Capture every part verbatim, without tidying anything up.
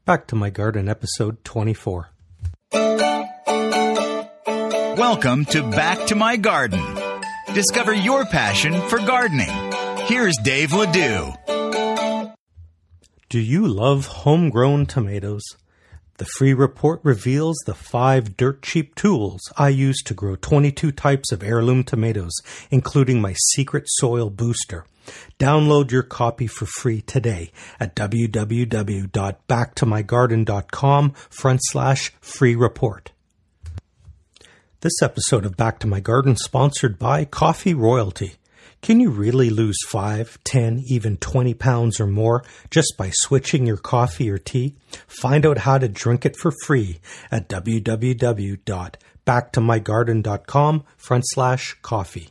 Back to My Garden, episode twenty-four. Welcome to Back to My Garden. Discover your passion for gardening. Here's Dave Ledoux. Do you love homegrown tomatoes? The free report reveals the five dirt cheap tools I use to grow twenty-two types of heirloom tomatoes, including my secret soil booster. Download your copy for free today at www.backtomygarden.com front slash free report. This episode of Back to My Garden is sponsored by Coffee Royalty. Can you really lose five, ten, even twenty pounds or more just by switching your coffee or tea? Find out how to drink it for free at www.backtomygarden.com front slash coffee.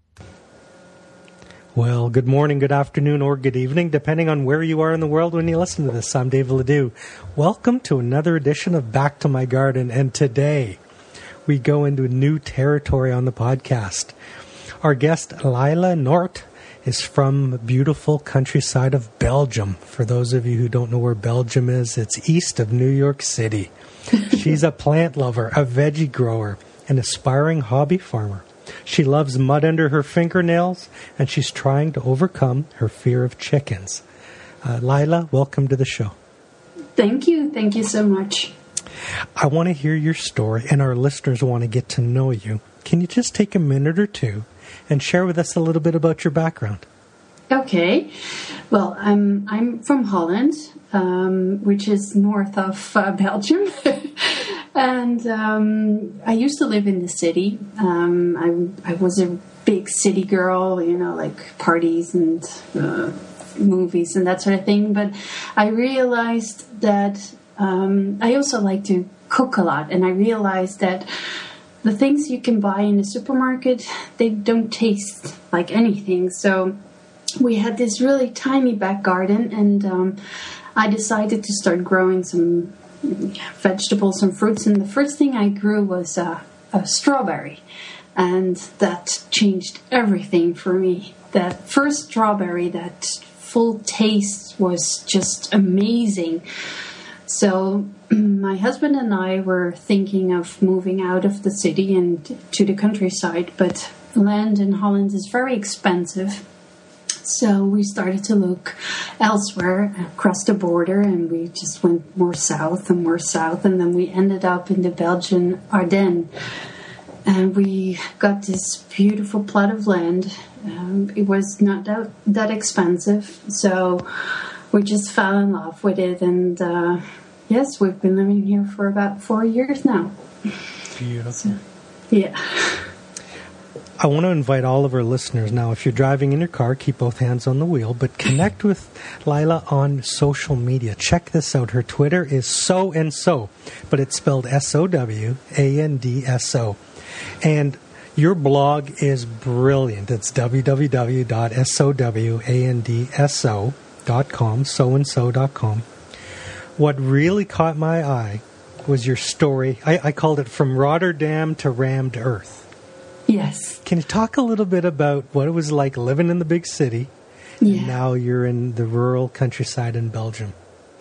Well, good morning, good afternoon, or good evening, depending on where you are in the world when you listen to this. I'm Dave Ledoux. Welcome to another edition of Back to My Garden, and today we go into new territory on the podcast. Our guest, Lila Noort, is from beautiful countryside of Belgium. For those of you who don't know where Belgium is, it's east of New York City. She's a plant lover, a veggie grower, an aspiring hobby farmer. She loves mud under her fingernails, and she's trying to overcome her fear of chickens. Uh, Lila, welcome to the show. Thank you. Thank you so much. I want to hear your story, and our listeners want to get to know you. Can you just take a minute or two and share with us a little bit about your background? Okay. Well, I'm I'm from Holland, um, which is north of uh, Belgium. And um, I used to live in the city. Um, I, I was a big city girl, you know, like parties and uh, movies and that sort of thing. But I realized that um, I also like to cook a lot. And I realized that the things you can buy in the supermarket, they don't taste like anything. So we had this really tiny back garden, and um, I decided to start growing some vegetables and fruits. And the first thing I grew was uh, a strawberry. And that changed everything for me. That first strawberry, that full taste was just amazing. So my husband and I were thinking of moving out of the city and to the countryside, but land in Holland is very expensive. So we started to look elsewhere across the border, and we just went more south and more south, and then we ended up in the Belgian Ardennes. And we got this beautiful plot of land. Um, it was not that, that expensive, so we just fell in love with it, and uh, yes, we've been living here for about four years now. Beautiful. So, yeah. I want to invite all of our listeners now, if you're driving in your car, keep both hands on the wheel, but connect with Lila on social media. Check this out. Her Twitter is So and So, but it's spelled S O W A N D S O. And your blog is brilliant. It's w w w dot sow and d s o dot com, so and so dot com. What really caught my eye was your story. I, I called it From Rotterdam to Rammed Earth. Yes. Can you talk a little bit about what it was like living in the big city, yeah. and now you're in the rural countryside in Belgium?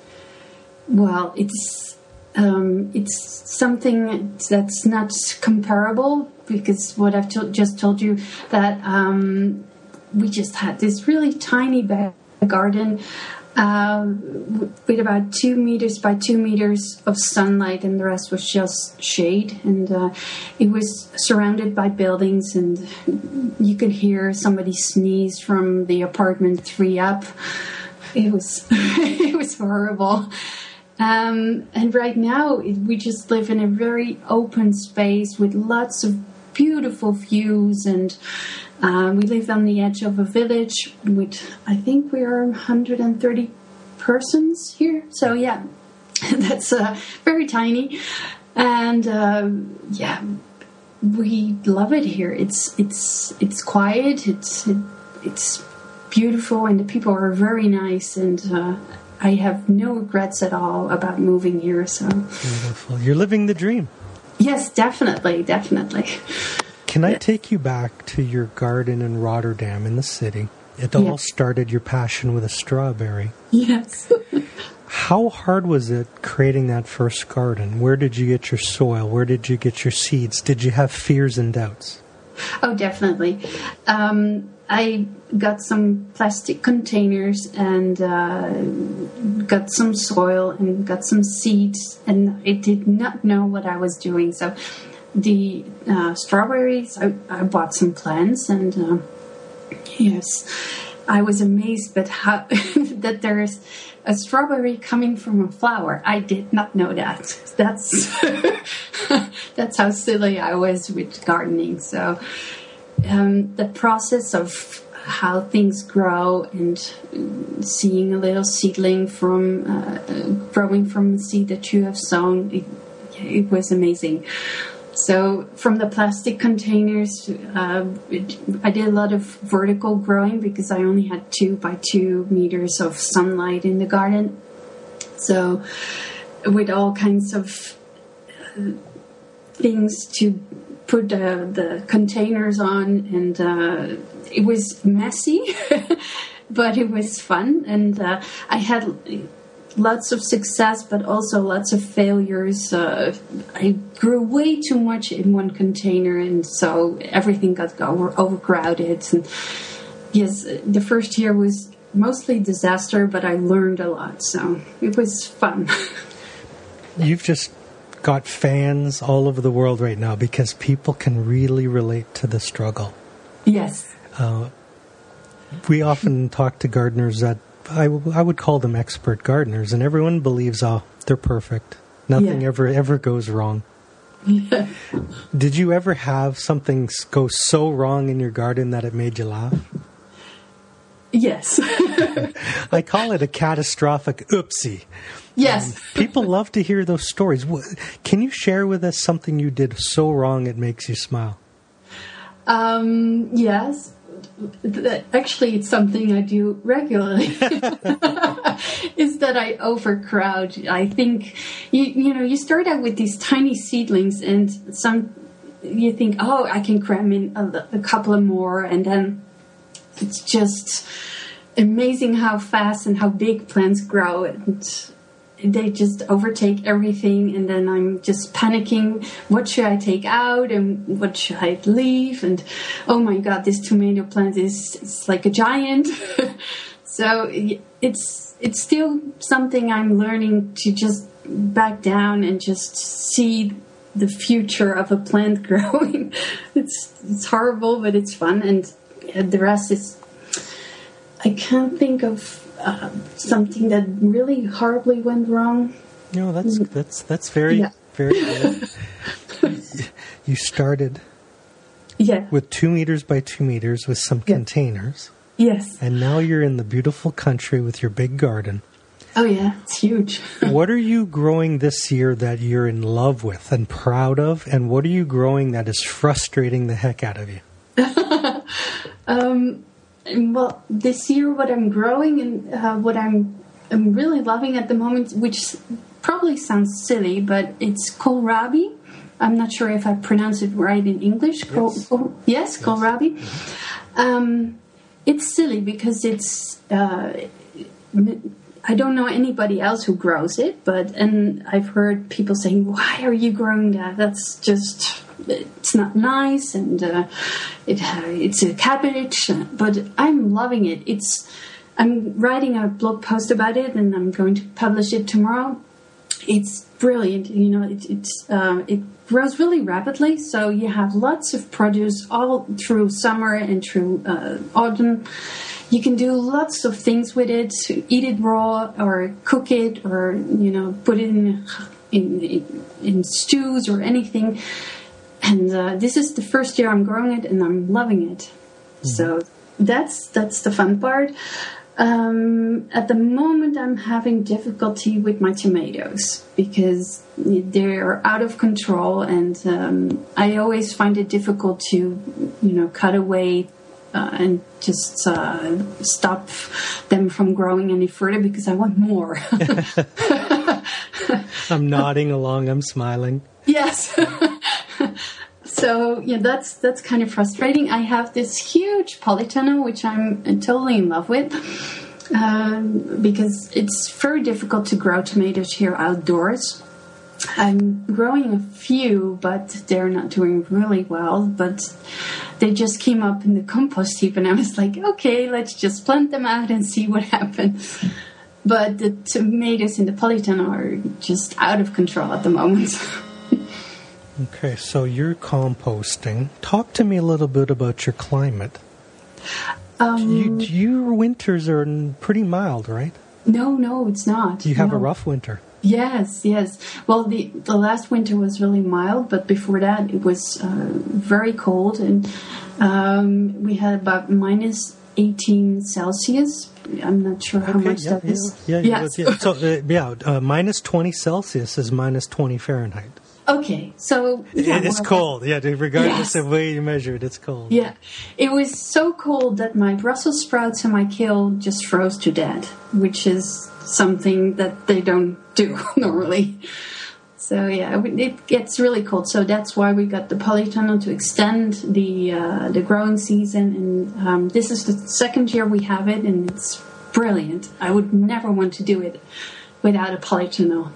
Well, it's um, it's something that's not comparable, because what I've to- just told you, that um, we just had this really tiny back garden uh, with about two meters by two meters of sunlight, and the rest was just shade. And uh, it was surrounded by buildings, and you could hear somebody sneeze from the apartment three up. It was it was horrible. Um, and right now, it, we just live in a very open space with lots of beautiful views, and uh, we live on the edge of a village with, I think we are one hundred thirty persons here. So yeah, that's uh, very tiny, and uh, yeah, we love it here. It's it's it's quiet. It's it, it's beautiful, and the people are very nice, and uh, I have no regrets at all about moving here. So beautiful. You're living the dream. Yes, definitely, definitely. Can I take you back to your garden in Rotterdam in the city? It all yeah. started, your passion with a strawberry. Yes. How hard was it creating that first garden? Where did you get your soil? Where did you get your seeds? Did you have fears and doubts? Oh, definitely. Um, I got some plastic containers and uh, got some soil and got some seeds, and I did not know what I was doing. So the uh, strawberries, I, I bought some plants, and uh, yes, I was amazed at how that there is a strawberry coming from a flower. I did not know that. That's that's how silly I was with gardening. So um, the process of how things grow and seeing a little seedling from uh, growing from a seed that you have sown, it, it was amazing. So from the plastic containers, uh, it, I did a lot of vertical growing because I only had two by two meters of sunlight in the garden. So with all kinds of uh, things to put uh, the containers on, and uh, it was messy, but it was fun. And uh, I had lots of success, but also lots of failures. Uh, I grew way too much in one container, and so everything got over, overcrowded. And yes, the first year was mostly disaster, but I learned a lot, so it was fun. You've just got fans all over the world right now because people can really relate to the struggle. Yes. Uh, we often talk to gardeners that I, w- I would call them expert gardeners, and everyone believes, oh, they're perfect. Nothing yeah. ever ever goes wrong. Yeah. Did you ever have something go so wrong in your garden that it made you laugh? Yes. I call it a catastrophic oopsie. Yes. Um, people love to hear those stories. Can you share with us something you did so wrong it makes you smile? Um, yes. Actually, it's something I do regularly. Is that I overcrowd. I think you you know you start out with these tiny seedlings, and some you think, oh, I can cram in a, a couple of more, and then it's just amazing how fast and how big plants grow, and they just overtake everything. And then I'm just panicking. What should I take out and what should I leave? And oh my God, this tomato plant is it's like a giant. So it's it's still something I'm learning to just back down and just see the future of a plant growing. It's it's horrible, but it's fun, and the rest is. I can't think of uh, something that really horribly went wrong. No, that's that's that's very yeah. very good. You started yeah. with two meters by two meters with some yeah. containers. Yes. And now you're in the beautiful country with your big garden. Oh yeah, it's huge. What are you growing this year that you're in love with and proud of, and what are you growing that is frustrating the heck out of you? um. Well, this year, what I'm growing and uh, what I'm, I'm really loving at the moment, which probably sounds silly, but it's kohlrabi. I'm not sure if I pronounce it right in English. Yes, Kohl, oh, yes, yes. Kohlrabi. Mm-hmm. Um, it's silly because it's. Uh, I don't know anybody else who grows it, but and I've heard people saying, "Why are you growing that? That's just." It's not nice, and uh, it uh, it's a cabbage, but I'm loving it. It's I'm writing a blog post about it, and I'm going to publish it tomorrow. It's brilliant, you know. It it's uh, it grows really rapidly, so you have lots of produce all through summer and through uh, autumn. You can do lots of things with it: eat it raw, or cook it, or you know, put it in in, in, in stews or anything. And uh, this is the first year I'm growing it, and I'm loving it. Mm-hmm. So that's that's the fun part. Um, at the moment, I'm having difficulty with my tomatoes because they're out of control, and um, I always find it difficult to, you know, cut away uh, and just uh, stop them from growing any further because I want more. I'm nodding along. I'm smiling. Yes. So yeah, that's that's kind of frustrating. I have this huge polytunnel which I'm totally in love with, um, because it's very difficult to grow tomatoes here outdoors. I'm growing a few, but they're not doing really well. But they just came up in the compost heap, and I was like, okay, let's just plant them out and see what happens. But the tomatoes in the polytunnel are just out of control at the moment. Okay, so you're composting. Talk to me a little bit about your climate. Um, you, your winters are pretty mild, right? No, no, it's not. You have no. a rough winter. Yes, yes. Well, the, the last winter was really mild, but before that it was uh, very cold. And um, we had about minus eighteen Celsius. I'm not sure how okay, much yeah, that yeah, is. Yeah, yes. yeah. So, uh, yeah, uh, minus twenty Celsius is minus twenty Fahrenheit. Okay, so... Yeah, it, it's well, cold, yeah, regardless yes. of the way you measure it, it's cold. Yeah, it was so cold that my Brussels sprouts in my kale just froze to death, which is something that they don't do normally. So, yeah, it gets really cold. So that's why we got the polytunnel to extend the uh, the growing season. And um, this is the second year we have it, and it's brilliant. I would never want to do it without a polytunnel.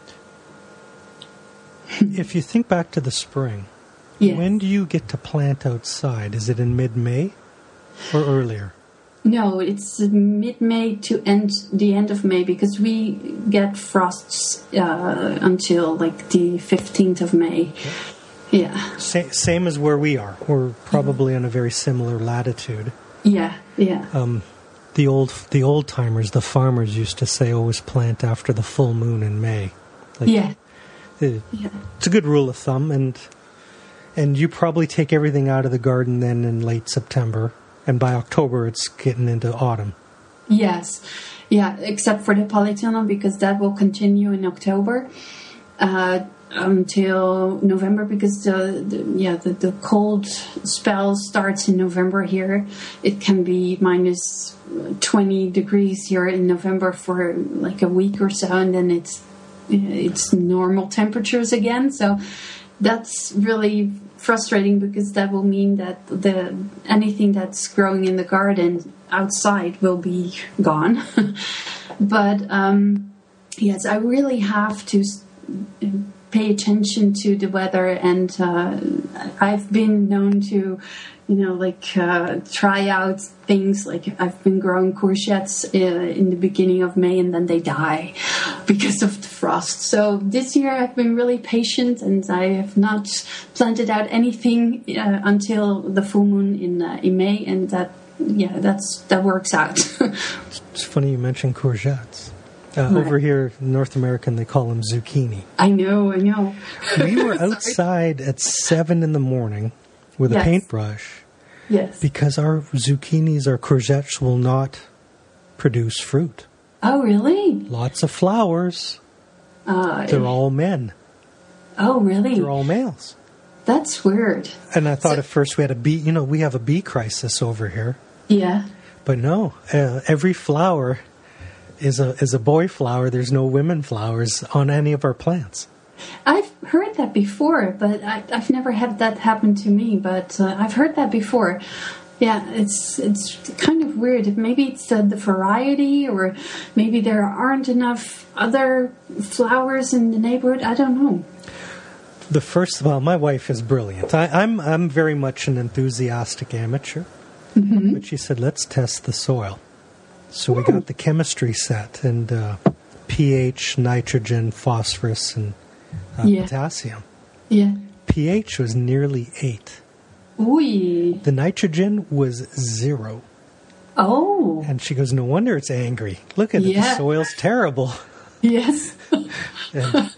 If you think back to the spring, yes. when do you get to plant outside? Is it in mid-May or earlier? No, it's mid-May to end the end of May, because we get frosts uh, until like the fifteenth of May. Okay. Yeah. Sa- same as where we are. We're probably on a very similar latitude. Yeah, yeah. Um, the old the old timers, the farmers used to say, always plant after the full moon in May. Like, yeah. It, yeah. It's a good rule of thumb, and and you probably take everything out of the garden then in late September. And by October, it's getting into autumn. Yes. Yeah, except for the polytunnel, because that will continue in October uh, until November, because the, the yeah the, the cold spell starts in November here. It can be minus twenty degrees here in November for like a week or so, and then it's it's normal temperatures again. So that's really frustrating, because that will mean that the anything that's growing in the garden outside will be gone. But um, yes, I really have to pay attention to the weather, and uh, I've been known to, you know, like uh, try out things. Like I've been growing courgettes uh, in the beginning of May, and then they die because of the frost. So this year I've been really patient, and I have not planted out anything uh, until the full moon in uh, in May, and that yeah, that's that works out. It's funny you mentioned courgettes. Uh, right. Over here in North American, they call them zucchini. I know, I know. We were outside at seven in the morning with yes. a paintbrush. Yes. Because our zucchinis, our courgettes will not produce fruit. Oh, really? Lots of flowers. Uh, They're all men. Oh, really? They're all males. That's weird. And I thought So- at first we had a bee, you know, we have a bee crisis over here. Yeah. But no, uh, every flower is a is a boy flower. There's no women flowers on any of our plants. I've heard that before, but I, I've never had that happen to me. But uh, I've heard that before. Yeah, it's it's kind of weird. Maybe it's uh, the variety, or maybe there aren't enough other flowers in the neighborhood. I don't know. The first, well, my wife is brilliant. I, I'm I'm very much an enthusiastic amateur, mm-hmm. but she said, let's test the soil. So we got the chemistry set, and uh, pH, nitrogen, phosphorus, and uh, yeah. potassium. Yeah. pH was nearly eight. Ooh. The nitrogen was zero. Oh. And she goes, no wonder it's angry. Look at yeah. it, the soil's terrible. Yes. And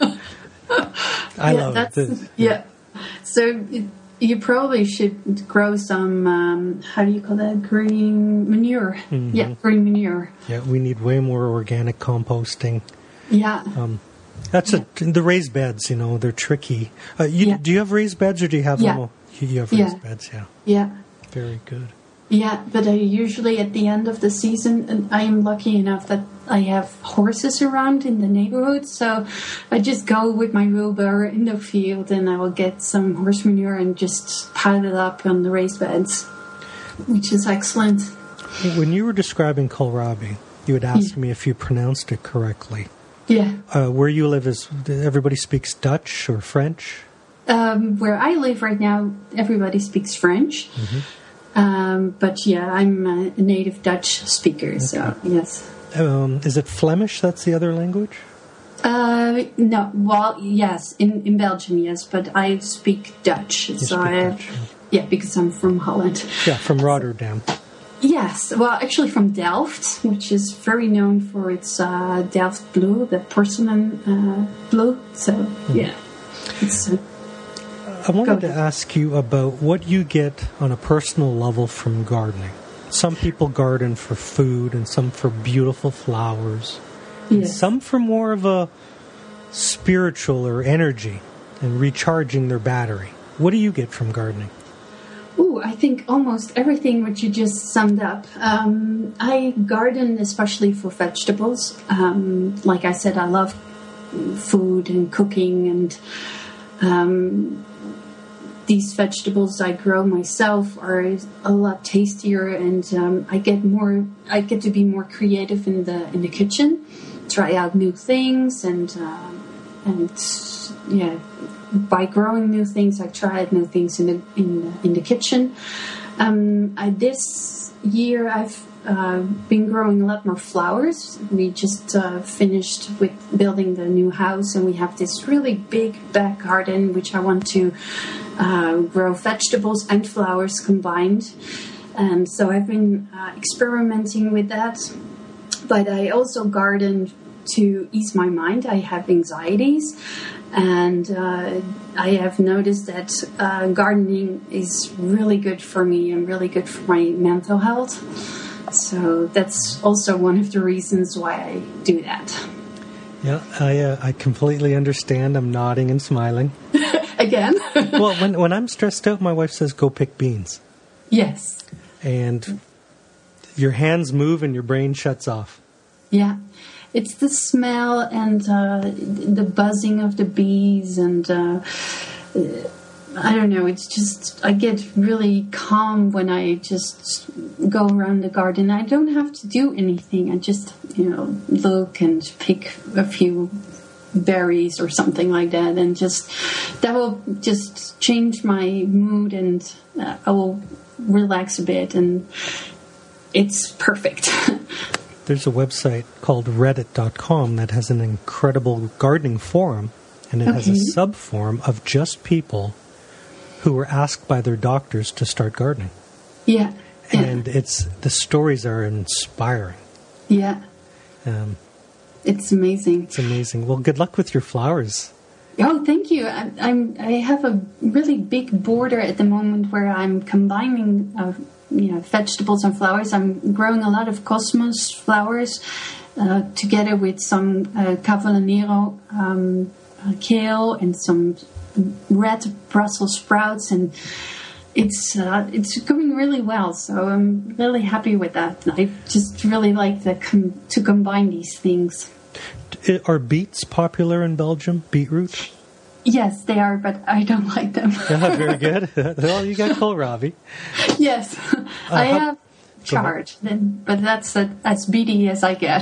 I yeah, love that's, it. The, yeah. So it, you probably should grow some, um, how do you call that, green manure. Mm-hmm. Yeah, green manure. Yeah, we need way more organic composting. Yeah. Um, that's yeah. a, the raised beds, you know, they're tricky. Uh, you, yeah. Do you have raised beds, or do you have yeah. them? You, you have raised yeah. beds, yeah. Yeah. Very good. Yeah, but I usually at the end of the season, and I am lucky enough that I have horses around in the neighborhood, so I just go with my wheelbarrow in the field, and I will get some horse manure and just pile it up on the raised beds, which is excellent. When you were describing kohlrabi, You had asked Yeah. me if you pronounced it correctly. Yeah. Uh, where you live, is everybody speaks Dutch or French? Um, where I live right now, everybody speaks French. Mm-hmm. Um, but yeah, I'm a native Dutch speaker, okay. So yes. Um, is it Flemish? That's the other language? Uh, no, well, yes, in, in Belgium, yes, but I speak Dutch. You so speak I, Dutch, yeah. yeah, because I'm from Holland. Yeah, from Rotterdam. Yes, well, actually from Delft, which is very known for its uh, Delft blue, the porcelain uh, blue. So, mm. yeah. It's, uh, I wanted to ask you about what you get on a personal level from gardening. Some people garden for food and some for beautiful flowers. And yes. Some for more of a spiritual or energy and recharging their battery. What do you get from gardening? Ooh, I think almost everything what you just summed up. Um, I garden especially for vegetables. Um, like I said, I love food and cooking, and um, these vegetables I grow myself are a lot tastier, and um, I get more. I get to be more creative in the in the kitchen, try out new things, and uh, and yeah. By growing new things, I tried new things in the in the, in the kitchen. Um, I, this year, I've uh, been growing a lot more flowers. We just uh, finished with building the new house, and we have this really big back garden, which I want to uh, grow vegetables and flowers combined. And so I've been uh, experimenting with that. But I also garden to ease my mind. I have anxieties. And uh, I have noticed that uh, gardening is really good for me and really good for my mental health. So that's also one of the reasons why I do that. Yeah, I uh, I completely understand. I'm nodding and smiling. Again? Well, when when I'm stressed out, my wife says, go pick beans. Yes. And your hands move and your brain shuts off. Yeah. It's the smell and uh, the buzzing of the bees, and uh, I don't know, it's just, I get really calm when I just go around the garden. I don't have to do anything. I just, you know, look and pick a few berries or something like that, and just, that will just change my mood, and uh, I will relax a bit, and it's perfect. There's a website called reddit dot com that has an incredible gardening forum, and it okay. has a sub-forum of just people who were asked by their doctors to start gardening. Yeah. And yeah. it's the stories are inspiring. Yeah. Um, it's amazing. It's amazing. Well, good luck with your flowers. Oh, thank you. I, I'm. I have a really big border at the moment where I'm combining uh, you know, vegetables and flowers. I'm growing a lot of cosmos flowers uh, together with some uh, Cavallonero um, uh, kale and some red Brussels sprouts, and it's uh, it's going really well. So I'm really happy with that. I just really like the com- to combine these things. Are beets popular in Belgium? Beetroot? Yes, they are, but I don't like them. Yeah, very good. Well, you got kohlrabi. Yes, uh, I have chard, then, but that's uh, as beady as I get.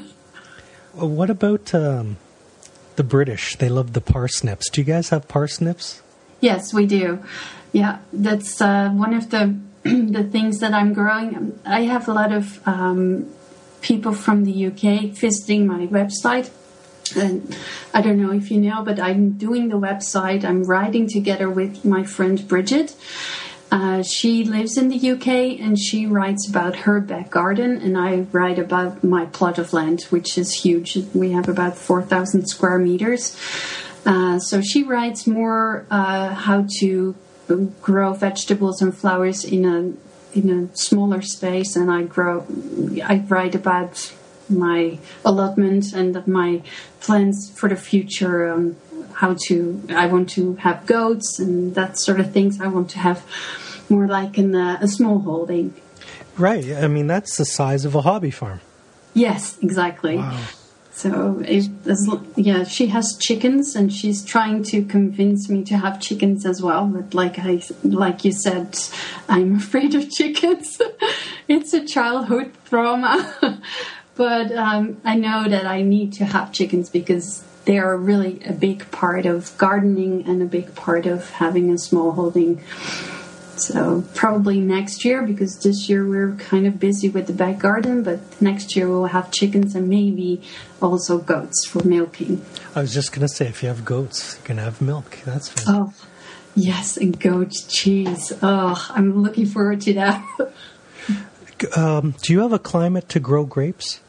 What about um, the British? They love the parsnips. Do you guys have parsnips? Yes, we do. Yeah, that's uh, one of the the things that I'm growing. I have a lot of um, people from the U K visiting my website. And I don't know if you know, but I'm doing the website. I'm writing together with my friend Bridget. Uh, she lives in the U K, and she writes about her back garden, and I write about my plot of land, which is huge. We have about four thousand square meters. Uh, so she writes more uh, how to grow vegetables and flowers in a in a smaller space, and I grow. I write about my allotment and my plans for the future. Um, how to, I want to have goats and that sort of things. I want to have more like in a, a small holding. Right. I mean, that's the size of a hobby farm. Yes, exactly. Wow. So, it, as, yeah, she has chickens, and she's trying to convince me to have chickens as well. But like I, like you said, I'm afraid of chickens. It's a childhood trauma. but um, I know that I need to have chickens because they are really a big part of gardening and a big part of having a small holding. So probably next year, because this year we're kind of busy with the back garden, but next year we'll have chickens and maybe also goats for milking. I was just going to say, if you have goats, you can have milk. That's fine. Oh, yes, and goat cheese. Oh, I'm looking forward to that. um, do you have a climate to grow grapes?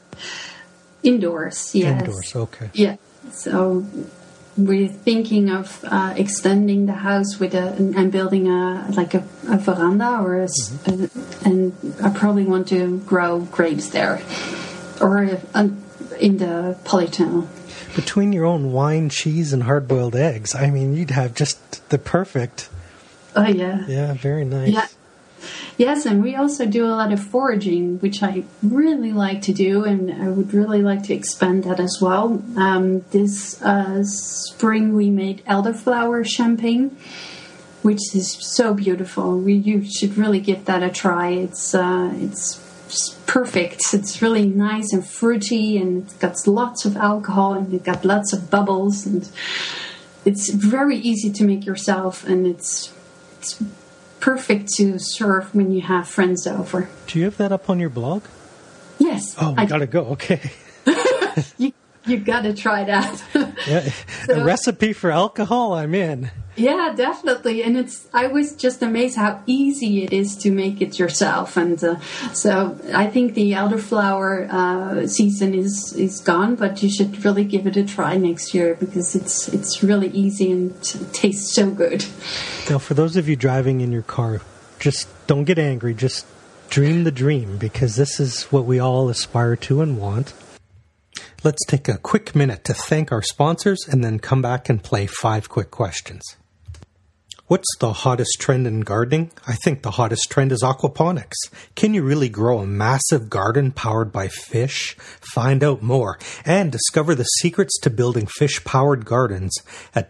Indoors, yes. Indoors, okay. Yeah, so we're thinking of uh, extending the house with a and building a like a, a veranda, or a, mm-hmm. a, and I probably want to grow grapes there, or a, in the polytunnel. Between your own wine, cheese, and hard-boiled eggs, I mean, you'd have just the perfect. Oh yeah. Yeah, very nice. Yeah. Yes, and we also do a lot of foraging, which I really like to do, and I would really like to expand that as well. Um, this uh, spring we made elderflower champagne, which is so beautiful. We, you should really give that a try. It's uh, it's perfect. It's really nice and fruity, and it's got lots of alcohol, and it's got lots of bubbles, and it's very easy to make yourself, and it's it's perfect to serve when you have friends over. Do you have that up on your blog? Yes. Oh, we I, gotta go. Okay. you you gotta try that. Yeah, so, a recipe for alcohol, I'm in. Yeah, definitely. And it's I was just amazed how easy it is to make it yourself. And uh, so I think the elderflower uh, season is is gone, but you should really give it a try next year because it's it's really easy and it tastes so good. Now, for those of you driving in your car, just don't get angry. Just dream the dream, because this is what we all aspire to and want. Let's take a quick minute to thank our sponsors and then come back and play five quick questions. What's the hottest trend in gardening? I think the hottest trend is aquaponics. Can you really grow a massive garden powered by fish? Find out more and discover the secrets to building fish-powered gardens at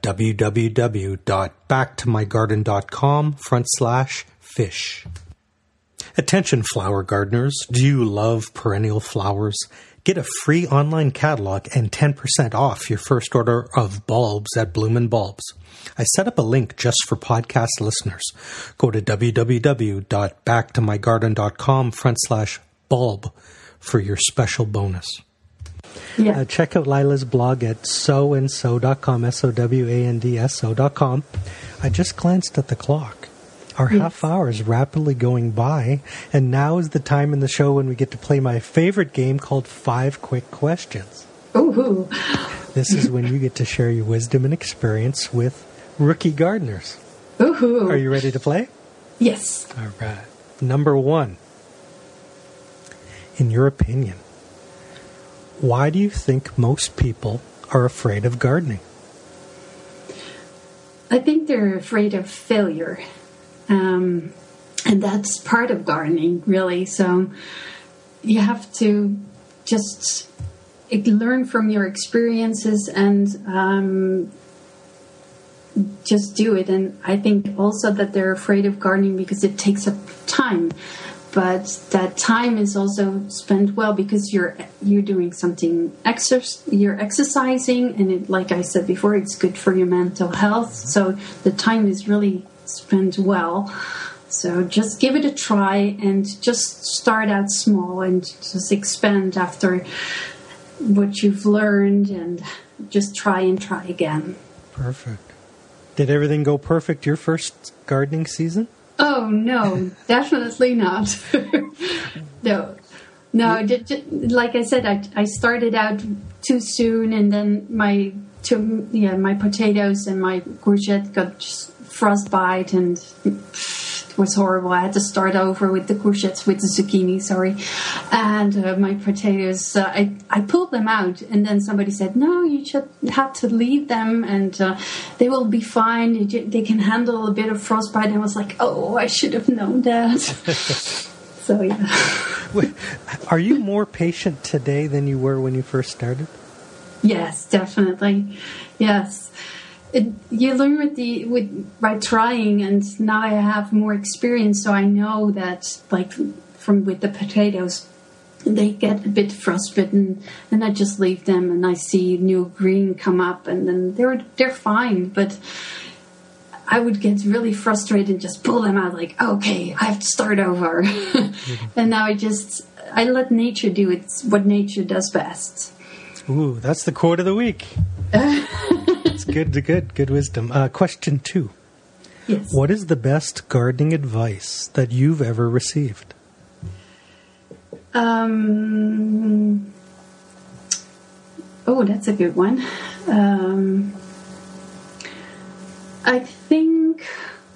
www.backtomygarden.com front slash fish. Attention flower gardeners, do you love perennial flowers? Get a free online catalog and ten percent off your first order of bulbs at Bloom and Bulbs. I set up a link just for podcast listeners. Go to www.backtomygarden.com front slash bulb for your special bonus. Yeah. Uh, check out Lila's blog at soandso dot com, S O W A N D S O dot com. I just glanced at the clock. Our yes. half hour is rapidly going by, and now is the time in the show when we get to play my favorite game called Five Quick Questions. Ooh. This is when you get to share your wisdom and experience with rookie gardeners. Ooh. Are you ready to play? Yes. All right. Number one. In your opinion, why do you think most people are afraid of gardening? I think they're afraid of failure. Um, and that's part of gardening, really. So you have to just learn from your experiences and um, just do it. And I think also that they're afraid of gardening because it takes up time. But that time is also spent well because you're you're doing something, exer- you're exercising, and it, like I said before, it's good for your mental health. So the time is really spent well. So just give it a try and just start out small and just expand after what you've learned and just try and try again. Perfect. Did everything go perfect your first gardening season? Oh, no, definitely not. no. No, just, just, like I said, I, I started out too soon, and then my to, yeah, my potatoes and my courgette got just frostbite, and it was horrible. I had to start over with the courgettes, with the zucchini, sorry. And uh, my potatoes, uh, I, I pulled them out, and then somebody said, no, you should have to leave them, and uh, they will be fine. They can handle a bit of frostbite. And I was like, oh, I should have known that. So, yeah. Are you more patient today than you were when you first started? Yes, definitely. Yes. It, you learn with the with by trying, and now I have more experience, so I know that, like from with the potatoes, they get a bit frostbitten, and I just leave them, and I see new green come up, and then they're they're fine. But I would get really frustrated and just pull them out, like, okay, I have to start over. Mm-hmm. And now I just I let nature do it, what nature does best. Ooh, that's the quote of the week. It's good, good, good wisdom. Uh, question two. Yes. What is the best gardening advice that you've ever received? Um. Oh, that's a good one. Um, I think,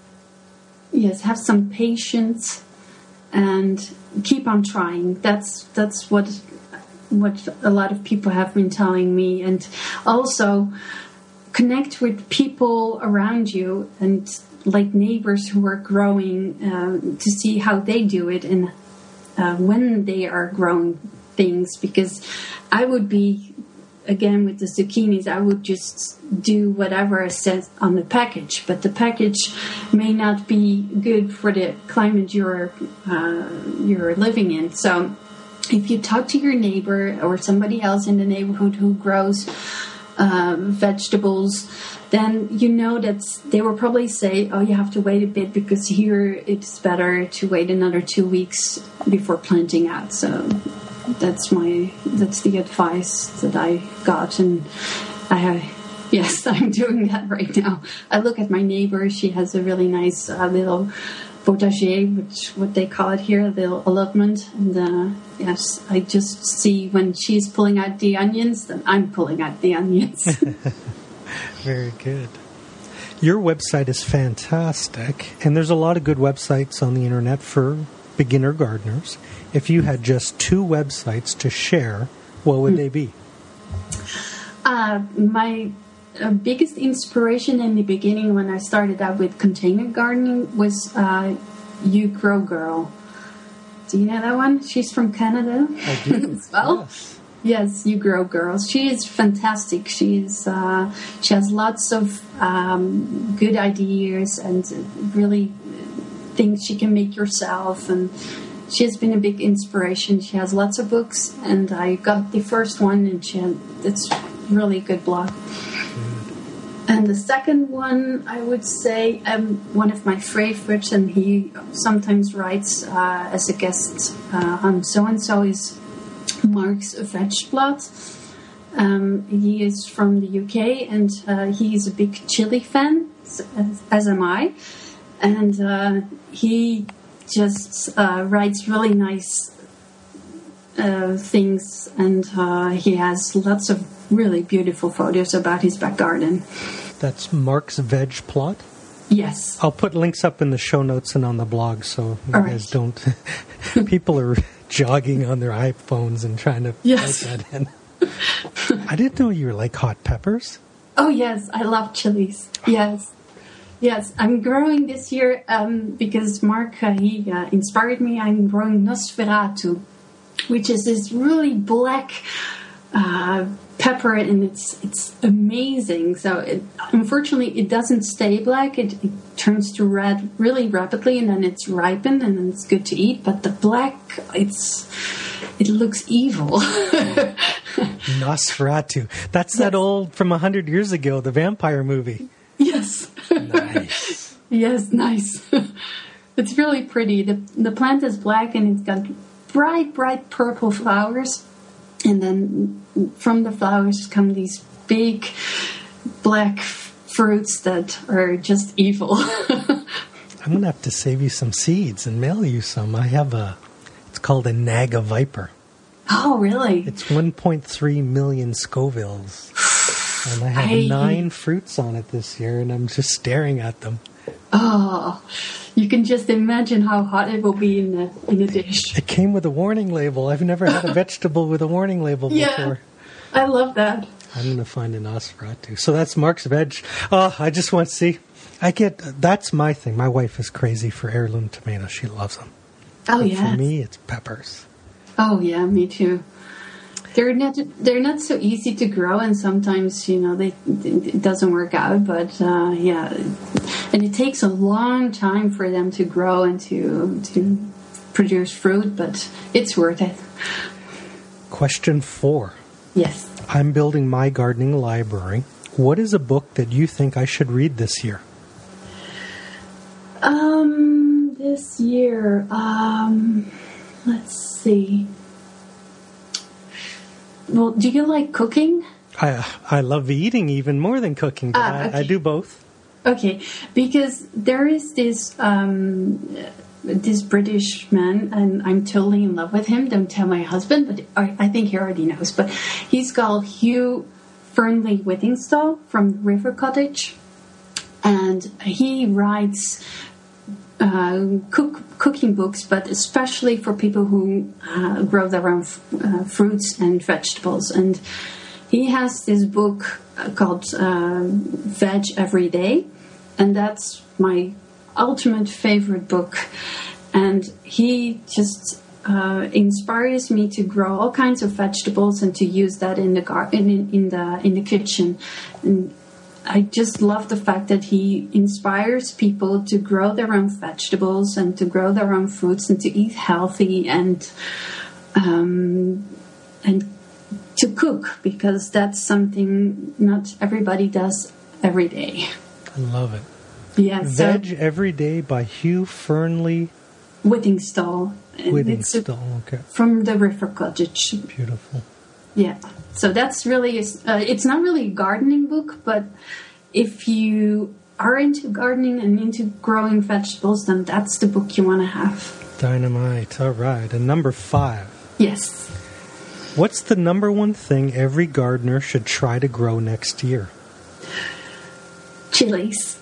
yes, have some patience and keep on trying. That's that's what what a lot of people have been telling me, and also connect with people around you and like neighbors who are growing uh, to see how they do it and uh, when they are growing things. Because I would be, again, with the zucchinis, I would just do whatever it says on the package, but the package may not be good for the climate you're uh, you're living in. So if you talk to your neighbor or somebody else in the neighborhood who grows uh, vegetables, then you know that they will probably say, oh, you have to wait a bit because here it's better to wait another two weeks before planting out. So that's my that's the advice that I got, and I yes, I'm doing that right now. I look at my neighbor; she has a really nice uh, little potager, which what they call it here, a little allotment. And uh, yes, I just see when she's pulling out the onions, then I'm pulling out the onions. Very good. Your website is fantastic, and there's a lot of good websites on the internet for beginner gardeners. If you had just two websites to share, what would mm. they be? Uh, my uh, biggest inspiration in the beginning when I started out with container gardening was uh, You Grow Girl. Do you know that one? She's from Canada. I do. As well. Yes. Yes, You Grow Girls. She is fantastic. She's uh, she has lots of um, good ideas and really things she can make yourself, and she has been a big inspiration. She has lots of books, and I got the first one, and she had, it's really a good blog. And the second one, I would say, um, one of my favorites, and he sometimes writes uh, as a guest uh, on So and So, is Mark's Vegblad. Um, he is from the U K, and uh, he is a big chili fan, as, as am I. And uh, he just uh, writes really nice uh, things, and uh, he has lots of really beautiful photos about his back garden. That's Mark's Vegblad? Yes. I'll put links up in the show notes and on the blog so you All guys right. don't... People are jogging on their iPhones and trying to yes. type that in. I didn't know you like hot peppers. Oh, yes. I love chilies. Yes. Yes. I'm growing this year um, because Mark, uh, he uh, inspired me. I'm growing Nosferatu, which is this really black uh, pepper, and it's it's amazing. So it, unfortunately, it doesn't stay black. It, it turns to red really rapidly, and then it's ripened, and then it's good to eat. But the black, it's it looks evil. Nosferatu. That's yes. that old from a hundred years ago, the vampire movie. Yes. Nice. Yes, nice. It's really pretty. The the plant is black, and it's got bright, bright purple flowers. And then from the flowers come these big black fruits that are just evil. I'm going to have to save you some seeds and mail you some. I have a, it's called a Naga Viper. Oh, really? It's one point three million Scovilles. And I have I, nine fruits on it this year, and I'm just staring at them. Oh, you can just imagine how hot it will be in a, in a dish. It came with a warning label. I've never had a vegetable with a warning label yeah, before. I love that. I'm going to find a Nosferatu. So that's Mark's Veg. Oh, I just want to see. I get, that's my thing. My wife is crazy for heirloom tomatoes. She loves them. Oh, yeah. For yes. me, it's peppers. Oh, yeah, me too. They're not they're not so easy to grow, and sometimes, you know, they it doesn't work out. But uh, yeah, and it takes a long time for them to grow and to to produce fruit, but it's worth it. Question four. Yes. I'm building my gardening library. What is a book that you think I should read this year? Um, this year, um, let's see. Well, do you like cooking? I I love eating even more than cooking, but Ah, I, okay. I do both. Okay, because there is this um, this British man, and I'm totally in love with him. Don't tell my husband, but I, I think he already knows. But he's called Hugh Fernley Whittingstall from River Cottage, and he writes uh, cook, cooking books, but especially for people who uh, grow their own f- uh, fruits and vegetables. And he has this book called uh, Veg Every Day, and that's my ultimate favorite book. And he just uh, inspires me to grow all kinds of vegetables and to use that in the gar- in, in the in the kitchen. And I just love the fact that he inspires people to grow their own vegetables and to grow their own fruits and to eat healthy and um, and to cook, because that's something not everybody does every day. I love it. Yeah, so Veg Every Day by Hugh Fernley Whittingstall. And it's a- Whittingstall. Okay, from the River Cottage. beautiful. Yeah, so that's really, uh, it's not really a gardening book, but if you are into gardening and into growing vegetables, then that's the book you want to have. Dynamite. All right. And number five. Yes. What's the number one thing every gardener should try to grow next year? Chilies.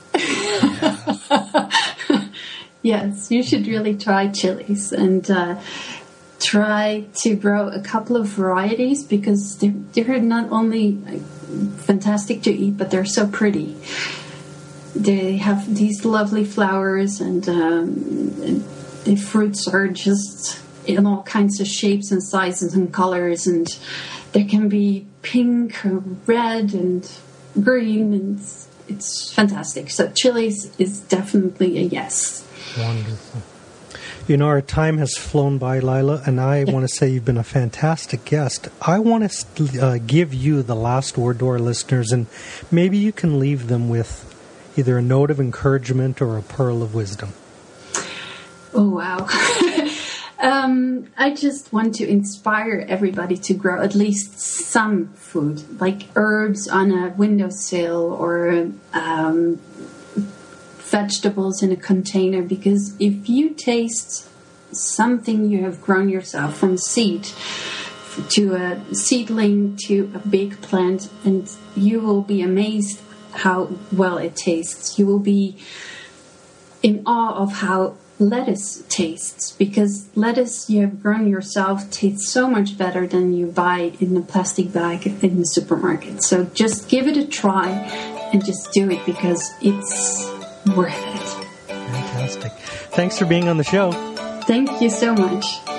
Yes, you should really try chilies and uh, try to grow a couple of varieties, because they're, they're not only like, fantastic to eat, but they're so pretty. They have these lovely flowers, and, um, and the fruits are just in all kinds of shapes and sizes and colors, and there can be pink or red and green, and it's, it's fantastic. So chilies is definitely a yes. Wonderful. You know, our time has flown by, Lila, and I want to say you've been a fantastic guest. I want to uh, give you the last word to our listeners, and maybe you can leave them with either a note of encouragement or a pearl of wisdom. Oh, wow. um, I just want to inspire everybody to grow at least some food, like herbs on a windowsill or um, vegetables in a container, because if you taste something you have grown yourself, from seed to a seedling to a big plant, and you will be amazed how well it tastes. You will be in awe of how lettuce tastes, because lettuce you have grown yourself tastes so much better than you buy in a plastic bag in the supermarket. So just give it a try and just do it, because it's worth it. Fantastic. Thanks for being on the show. Thank you so much.